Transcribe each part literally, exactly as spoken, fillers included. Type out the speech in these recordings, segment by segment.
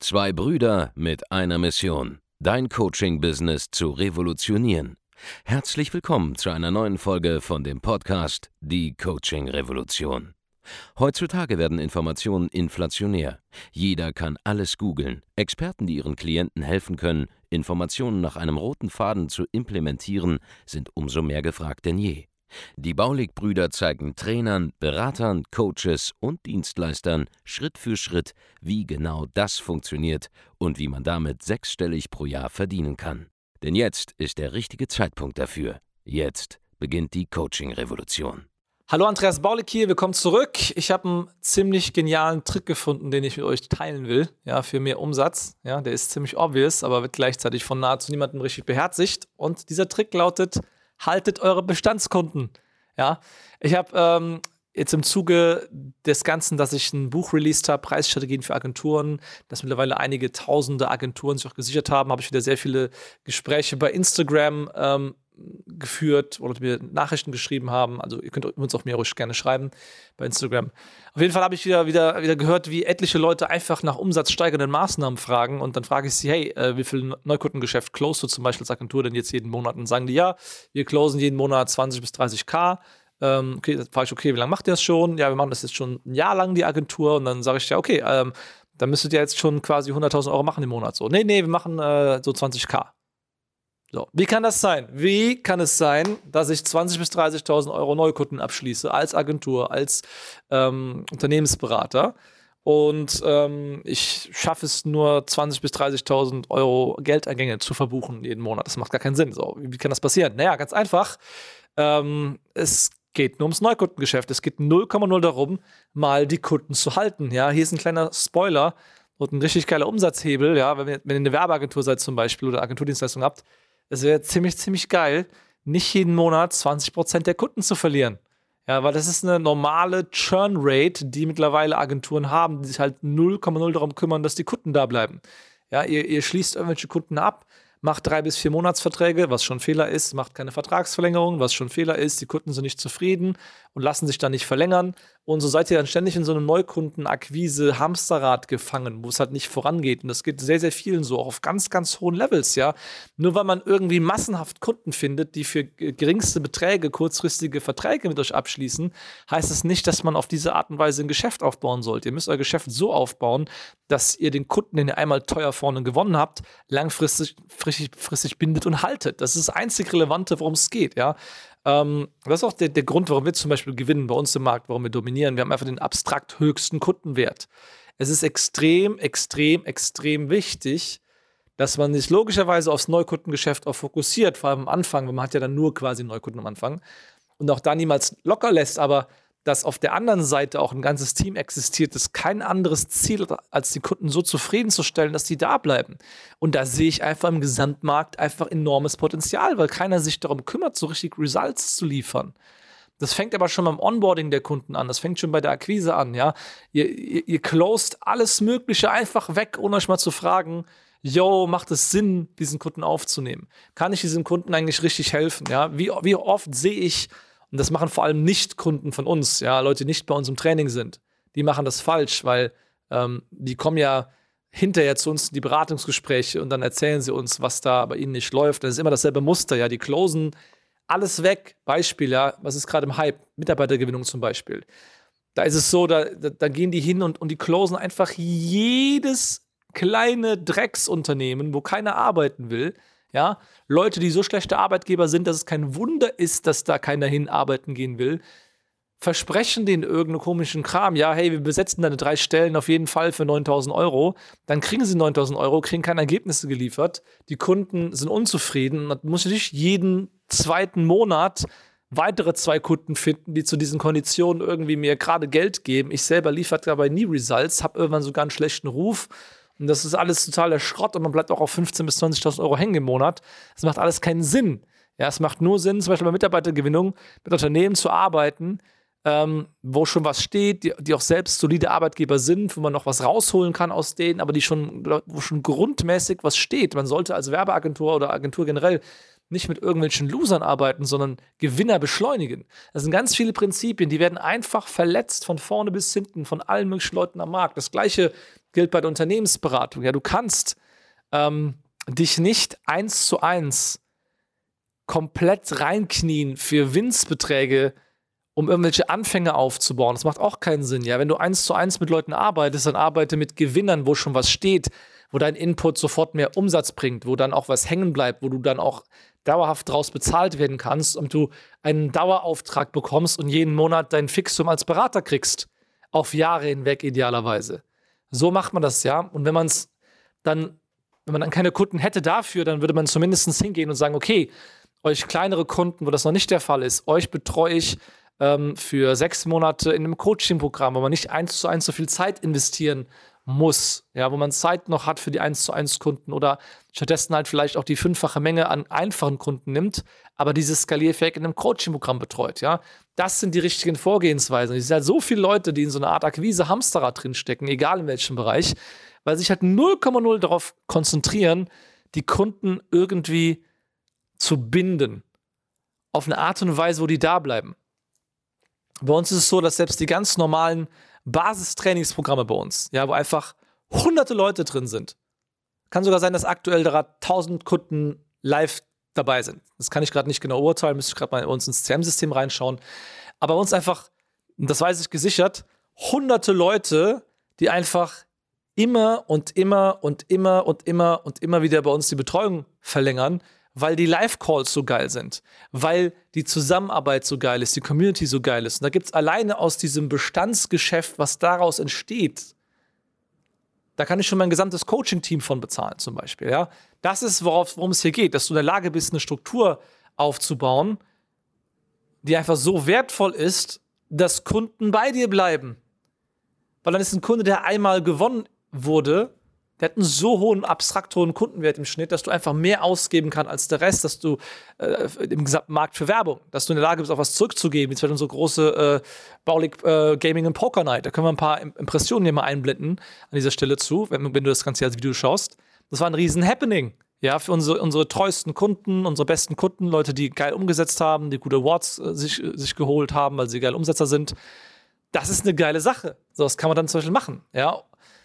Zwei Brüder mit einer Mission, dein Coaching-Business zu revolutionieren. Herzlich willkommen zu einer neuen Folge von dem Podcast Die Coaching-Revolution. Heutzutage werden Informationen inflationär. Jeder kann alles googeln. Experten, die ihren Klienten helfen können, Informationen nach einem roten Faden zu implementieren, sind umso mehr gefragt denn je. Die Baulig-Brüder zeigen Trainern, Beratern, Coaches und Dienstleistern Schritt für Schritt, wie genau das funktioniert und wie man damit sechsstellig pro Jahr verdienen kann. Denn jetzt ist der richtige Zeitpunkt dafür. Jetzt beginnt die Coaching-Revolution. Hallo, Andreas Baulig hier, willkommen zurück. Ich habe einen ziemlich genialen Trick gefunden, den ich mit euch teilen will, ja, für mehr Umsatz. Ja, der ist ziemlich obvious, aber wird gleichzeitig von nahezu niemandem richtig beherzigt. Und dieser Trick lautet: Haltet eure Bestandskunden. Ja, ich habe ähm, jetzt im Zuge des Ganzen, dass ich ein Buch released habe, Preisstrategien für Agenturen, dass mittlerweile einige tausende Agenturen sich auch gesichert haben, habe ich wieder sehr viele Gespräche bei Instagram ähm, geführt oder mir Nachrichten geschrieben haben. Also ihr könnt uns auch mir ruhig gerne schreiben bei Instagram. Auf jeden Fall habe ich wieder, wieder, wieder gehört, wie etliche Leute einfach nach umsatzsteigernden Maßnahmen fragen und dann frage ich sie, hey, äh, wie viel Neukundengeschäft closest du zum Beispiel als Agentur denn jetzt jeden Monat? Und sagen die, ja, wir closen jeden Monat zwanzig bis dreißig K. Ähm, okay, dann frage ich, okay, wie lange macht ihr das schon? Ja, wir machen das jetzt schon ein Jahr lang, die Agentur. Und dann sage ich, ja, okay, ähm, dann müsstet ihr jetzt schon quasi hunderttausend Euro machen im Monat. So, nee, nee, wir machen äh, so zwanzig K. So, wie kann das sein? Wie kann es sein, dass ich zwanzigtausend bis dreißigtausend Euro Neukunden abschließe als Agentur, als ähm, Unternehmensberater und ähm, ich schaffe es nur zwanzigtausend bis dreißigtausend Euro Geldeingänge zu verbuchen jeden Monat? Das macht gar keinen Sinn. So, wie kann das passieren? Naja, ganz einfach. Ähm, es geht nur ums Neukundengeschäft. Es geht null Komma null darum, mal die Kunden zu halten. Ja, hier ist ein kleiner Spoiler und ein richtig geiler Umsatzhebel. Ja, wenn ihr, wenn ihr eine Werbeagentur seid zum Beispiel oder Agenturdienstleistung habt, es wäre ziemlich, ziemlich geil, nicht jeden Monat zwanzig Prozent der Kunden zu verlieren. Ja, weil das ist eine normale Churn-Rate, die mittlerweile Agenturen haben, die sich halt null Komma null darum kümmern, dass die Kunden da bleiben. Ja, ihr, ihr schließt irgendwelche Kunden ab, macht drei bis vier Monatsverträge, was schon Fehler ist, macht keine Vertragsverlängerung, was schon Fehler ist, die Kunden sind nicht zufrieden und lassen sich dann nicht verlängern. Und so seid ihr dann ständig in so einem Neukundenakquise-Hamsterrad gefangen, wo es halt nicht vorangeht. Und das geht sehr, sehr vielen so, auch auf ganz, ganz hohen Levels, ja. Nur weil man irgendwie massenhaft Kunden findet, die für geringste Beträge kurzfristige Verträge mit euch abschließen, heißt es nicht, dass man auf diese Art und Weise ein Geschäft aufbauen sollte. Ihr müsst euer Geschäft so aufbauen, dass ihr den Kunden, den ihr einmal teuer vorne gewonnen habt, langfristig fristig, fristig bindet und haltet. Das ist das einzig Relevante, worum es geht, ja. Ähm, das ist auch der, der Grund, warum wir zum Beispiel gewinnen bei uns im Markt, warum wir dominieren. Wir haben einfach den abstrakt höchsten Kundenwert. Es ist extrem, extrem, extrem wichtig, dass man sich logischerweise aufs Neukundengeschäft auch fokussiert, vor allem am Anfang, weil man hat ja dann nur quasi Neukunden am Anfang und auch da niemals locker lässt, aber dass auf der anderen Seite auch ein ganzes Team existiert, das kein anderes Ziel hat, als die Kunden so zufriedenzustellen, dass die da bleiben. Und da sehe ich einfach im Gesamtmarkt einfach enormes Potenzial, weil keiner sich darum kümmert, so richtig Results zu liefern. Das fängt aber schon beim Onboarding der Kunden an, das fängt schon bei der Akquise an, ja. Ihr, ihr, ihr clost alles Mögliche einfach weg, ohne euch mal zu fragen, yo, macht es Sinn, diesen Kunden aufzunehmen? Kann ich diesem Kunden eigentlich richtig helfen, ja? Wie, wie oft sehe ich, und das machen vor allem Nicht-Kunden von uns, ja, Leute, die nicht bei uns im Training sind. Die machen das falsch, weil ähm, die kommen ja hinterher zu uns in die Beratungsgespräche und dann erzählen sie uns, was da bei ihnen nicht läuft. Das ist immer dasselbe Muster, ja, die closen alles weg. Beispiel, ja, was ist gerade im Hype? Mitarbeitergewinnung zum Beispiel. Da ist es so, da, da, da gehen die hin und, und die closen einfach jedes kleine Drecksunternehmen, wo keiner arbeiten will. Ja, Leute, die so schlechte Arbeitgeber sind, dass es kein Wunder ist, dass da keiner hin arbeiten gehen will, versprechen denen irgendeinen komischen Kram. Ja, hey, wir besetzen deine drei Stellen auf jeden Fall für neuntausend Euro. Dann kriegen sie neuntausend Euro, kriegen keine Ergebnisse geliefert. Die Kunden sind unzufrieden. Man muss natürlich jeden zweiten Monat weitere zwei Kunden finden, die zu diesen Konditionen irgendwie mir gerade Geld geben. Ich selber liefere dabei nie Results, habe irgendwann sogar einen schlechten Ruf. Und das ist alles totaler Schrott und man bleibt auch auf fünfzehntausend bis zwanzigtausend Euro hängen im Monat. Das macht alles keinen Sinn. Ja, es macht nur Sinn, zum Beispiel bei Mitarbeitergewinnung mit Unternehmen zu arbeiten, ähm, wo schon was steht, die, die auch selbst solide Arbeitgeber sind, wo man noch was rausholen kann aus denen, aber die schon, wo schon grundmäßig was steht. Man sollte als Werbeagentur oder Agentur generell nicht mit irgendwelchen Losern arbeiten, sondern Gewinner beschleunigen. Das sind ganz viele Prinzipien, die werden einfach verletzt von vorne bis hinten von allen möglichen Leuten am Markt. Das Gleiche gilt bei der Unternehmensberatung. Ja, du kannst ähm, dich nicht eins zu eins komplett reinknien für Winstbeträge, um irgendwelche Anfänge aufzubauen. Das macht auch keinen Sinn. Ja, wenn du eins zu eins mit Leuten arbeitest, dann arbeite mit Gewinnern, wo schon was steht, wo dein Input sofort mehr Umsatz bringt, wo dann auch was hängen bleibt, wo du dann auch dauerhaft draus bezahlt werden kannst und du einen Dauerauftrag bekommst und jeden Monat dein Fixum als Berater kriegst. Auf Jahre hinweg idealerweise. So macht man das, ja. Und wenn man es dann, wenn man dann keine Kunden hätte dafür, dann würde man zumindest hingehen und sagen, okay, euch kleinere Kunden, wo das noch nicht der Fall ist, euch betreue ich ähm, für sechs Monate in einem Coaching-Programm, wo man nicht eins zu eins so viel Zeit investieren muss, ja, wo man Zeit noch hat für die eins zu eins Kunden oder stattdessen halt vielleicht auch die fünffache Menge an einfachen Kunden nimmt, aber dieses skalierfähig in einem Coaching-Programm betreut, ja. Das sind die richtigen Vorgehensweisen. Es sind halt so viele Leute, die in so einer Art Akquise-Hamsterrad drinstecken, egal in welchem Bereich, weil sich halt null Komma null darauf konzentrieren, die Kunden irgendwie zu binden. Auf eine Art und Weise, wo die da bleiben. Bei uns ist es so, dass selbst die ganz normalen Basistrainingsprogramme bei uns, ja, wo einfach hunderte Leute drin sind. Kann sogar sein, dass aktuell gerade tausend Kunden live dabei sind. Das kann ich gerade nicht genau urteilen, müsste ich gerade mal bei uns ins C R M-System reinschauen. Aber bei uns einfach, das weiß ich gesichert, hunderte Leute, die einfach immer und immer und immer und immer und immer wieder bei uns die Betreuung verlängern, weil die Live-Calls so geil sind, weil die Zusammenarbeit so geil ist, die Community so geil ist. Und da gibt es alleine aus diesem Bestandsgeschäft, was daraus entsteht, da kann ich schon mein gesamtes Coaching-Team von bezahlen zum Beispiel. Ja? Das ist, worum es hier geht, dass du in der Lage bist, eine Struktur aufzubauen, die einfach so wertvoll ist, dass Kunden bei dir bleiben. Weil dann ist ein Kunde, der einmal gewonnen wurde, der hat einen so hohen, abstrakt hohen Kundenwert im Schnitt, dass du einfach mehr ausgeben kannst als der Rest, dass du äh, im gesamten Markt für Werbung, dass du in der Lage bist, auch was zurückzugeben. Jetzt wird unsere große äh, Baulig äh, Gaming und Poker Night. Da können wir ein paar Impressionen hier mal einblenden an dieser Stelle zu, wenn, wenn du das Ganze als Video schaust. Das war ein riesen Happening. Ja, für unsere, unsere treuesten Kunden, unsere besten Kunden, Leute, die geil umgesetzt haben, die gute Awards äh, sich, sich geholt haben, weil sie geile Umsetzer sind. Das ist eine geile Sache. So, das kann man dann zum Beispiel machen. Ja.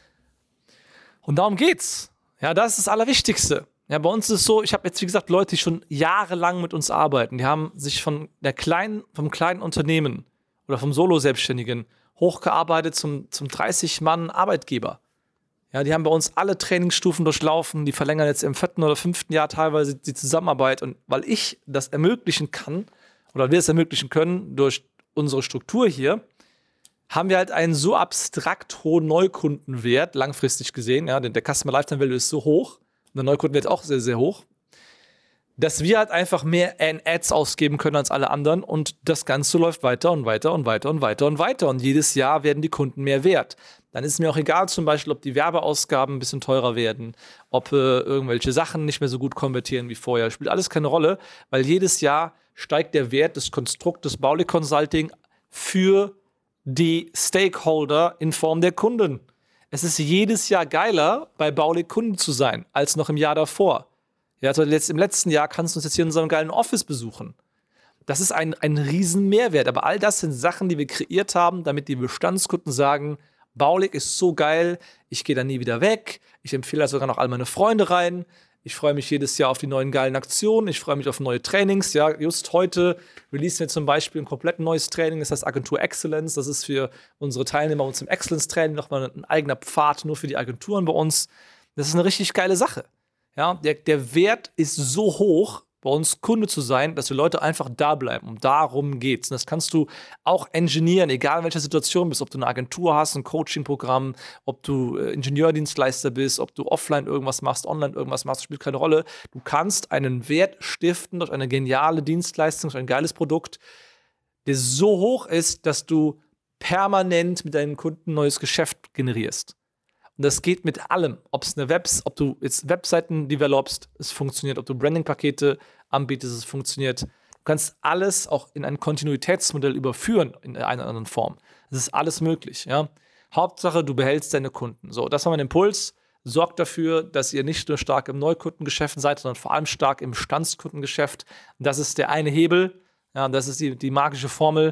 Und darum geht's. Ja, das ist das Allerwichtigste. Ja, bei uns ist es so, ich habe jetzt, wie gesagt, Leute, die schon jahrelang mit uns arbeiten. Die haben sich von der kleinen, vom kleinen Unternehmen oder vom Solo-Selbstständigen hochgearbeitet zum, zum dreißig-Mann-Arbeitgeber. Ja, die haben bei uns alle Trainingsstufen durchlaufen. Die verlängern jetzt im vierten oder fünften Jahr teilweise die Zusammenarbeit. Und weil ich das ermöglichen kann oder wir es ermöglichen können durch unsere Struktur hier, haben wir halt einen so abstrakt hohen Neukundenwert, langfristig gesehen, ja, denn der Customer Lifetime Value ist so hoch und der Neukundenwert auch sehr, sehr hoch, dass wir halt einfach mehr an Ads ausgeben können als alle anderen und das Ganze läuft weiter und weiter und weiter und weiter und weiter und jedes Jahr werden die Kunden mehr wert. Dann ist es mir auch egal zum Beispiel, ob die Werbeausgaben ein bisschen teurer werden, ob äh, irgendwelche Sachen nicht mehr so gut konvertieren wie vorher. Spielt alles keine Rolle, weil jedes Jahr steigt der Wert des Konstruktes Baulig Consulting für die Stakeholder in Form der Kunden. Es ist jedes Jahr geiler, bei Baulig Kunden zu sein, als noch im Jahr davor. Ja, also jetzt, im letzten Jahr kannst du uns jetzt hier in unserem geilen Office besuchen. Das ist ein, ein riesen Mehrwert. Aber all das sind Sachen, die wir kreiert haben, damit die Bestandskunden sagen, Baulig ist so geil, ich gehe da nie wieder weg. Ich empfehle da sogar noch all meine Freunde rein. Ich freue mich jedes Jahr auf die neuen geilen Aktionen. Ich freue mich auf neue Trainings. Ja, just heute releasen wir zum Beispiel ein komplett neues Training. Das heißt Agentur Excellence. Das ist für unsere Teilnehmer uns im Excellence-Training nochmal ein eigener Pfad nur für die Agenturen bei uns. Das ist eine richtig geile Sache. Ja, der, der Wert ist so hoch, bei uns Kunde zu sein, dass die Leute einfach da bleiben. Und darum geht's. Und das kannst du auch engineeren, egal in welcher Situation bist. Ob du eine Agentur hast, ein Coaching-Programm, ob du äh, Ingenieurdienstleister bist, ob du offline irgendwas machst, online irgendwas machst, spielt keine Rolle. Du kannst einen Wert stiften durch eine geniale Dienstleistung, durch ein geiles Produkt, der so hoch ist, dass du permanent mit deinen Kunden neues Geschäft generierst. Und das geht mit allem. Ob es eine Webs, ob du jetzt Webseiten developst, es funktioniert. Ob du Branding-Pakete anbietest, es funktioniert. Du kannst alles auch in ein Kontinuitätsmodell überführen in einer anderen Form. Das ist alles möglich. Ja? Hauptsache, du behältst deine Kunden. So, das war mein Impuls. Sorgt dafür, dass ihr nicht nur stark im Neukundengeschäft seid, sondern vor allem stark im Bestandskundengeschäft. Das ist der eine Hebel. Ja, das ist die, die magische Formel.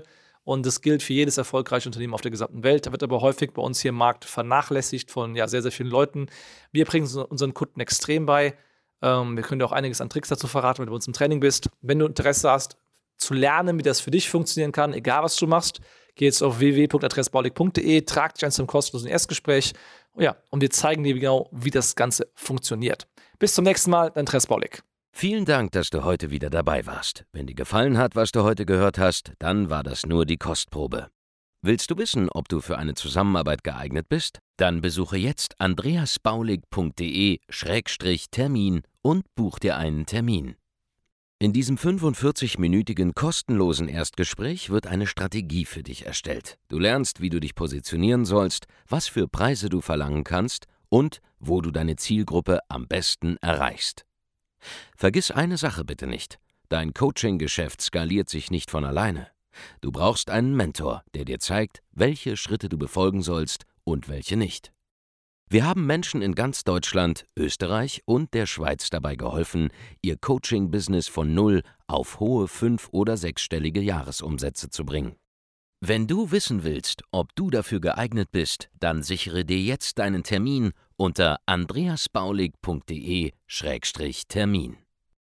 Und das gilt für jedes erfolgreiche Unternehmen auf der gesamten Welt. Da wird aber häufig bei uns hier im Markt vernachlässigt von ja, sehr, sehr vielen Leuten. Wir bringen es unseren Kunden extrem bei. Ähm, wir können dir auch einiges an Tricks dazu verraten, wenn du bei uns im Training bist. Wenn du Interesse hast, zu lernen, wie das für dich funktionieren kann, egal was du machst, geh jetzt auf w w w punkt andreas baulig punkt d e, trag dich ein zum kostenlosen Erstgespräch, ja, und wir zeigen dir genau, wie das Ganze funktioniert. Bis zum nächsten Mal, dein Andreas Baulig. Vielen Dank, dass du heute wieder dabei warst. Wenn dir gefallen hat, was du heute gehört hast, dann war das nur die Kostprobe. Willst du wissen, ob du für eine Zusammenarbeit geeignet bist? Dann besuche jetzt andreas baulig punkt d e Schrägstrich Termin und buch dir einen Termin. In diesem fünfundvierzig-minütigen kostenlosen Erstgespräch wird eine Strategie für dich erstellt. Du lernst, wie du dich positionieren sollst, was für Preise du verlangen kannst und wo du deine Zielgruppe am besten erreichst. Vergiss eine Sache bitte nicht: Dein Coaching-Geschäft skaliert sich nicht von alleine. Du brauchst einen Mentor, der dir zeigt, welche Schritte du befolgen sollst und welche nicht. Wir haben Menschen in ganz Deutschland, Österreich und der Schweiz dabei geholfen, ihr Coaching-Business von null auf hohe fünf- oder sechsstellige Jahresumsätze zu bringen. Wenn du wissen willst, ob du dafür geeignet bist, dann sichere dir jetzt deinen Termin unter andreas baulig punkt d e Schrägstrich Termin.